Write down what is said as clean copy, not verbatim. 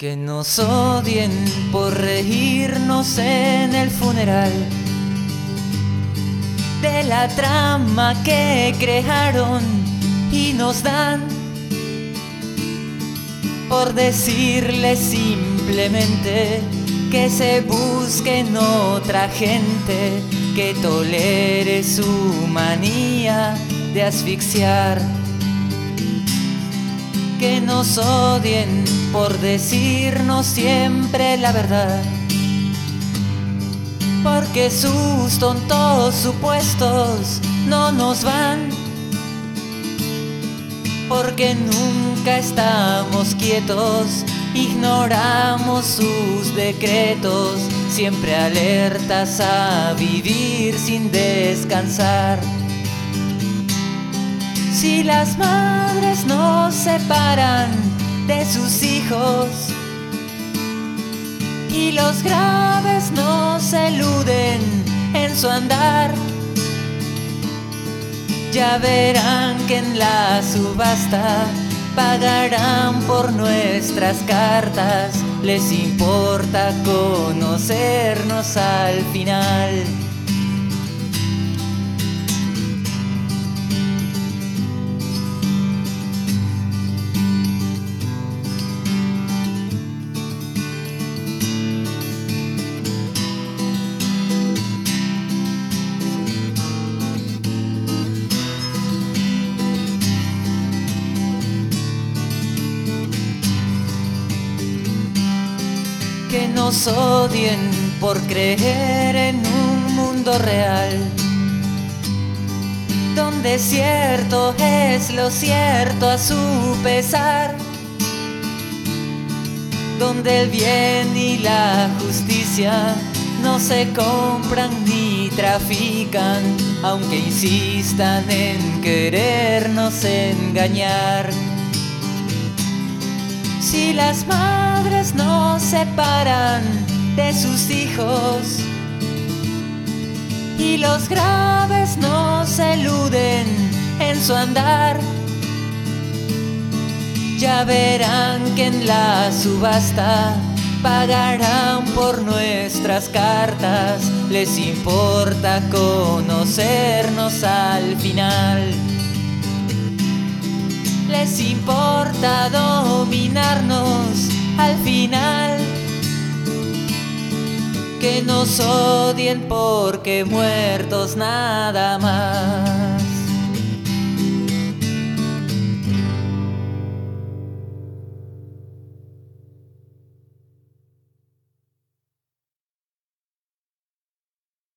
Que nos odien por reírnos en el funeral de la trama que crearon y nos dan por decirles simplemente que se busquen otra gente que tolere su manía de asfixiar. Que nos odien por decirnos siempre la verdad, porque sus tontos supuestos no nos van, porque nunca estamos quietos, ignoramos sus decretos, siempre alertas a vivir sin descansar. Si las madres nos separan de sus hijos y los graves nos eluden en su andar, ya verán que en la subasta pagarán por nuestras cartas. Les importa conocernos al final. Que nos odien por creer en un mundo real, donde cierto es lo cierto a su pesar, donde el bien y la justicia no se compran ni trafican, aunque insistan en querernos engañar. Si las madres nos separan de sus hijos y los graves nos eluden en su andar, ya verán que en la subasta pagarán por nuestras cartas. Les importa conocernos al final. Les importa dominarnos al final. Que nos odien porque muertos nada más.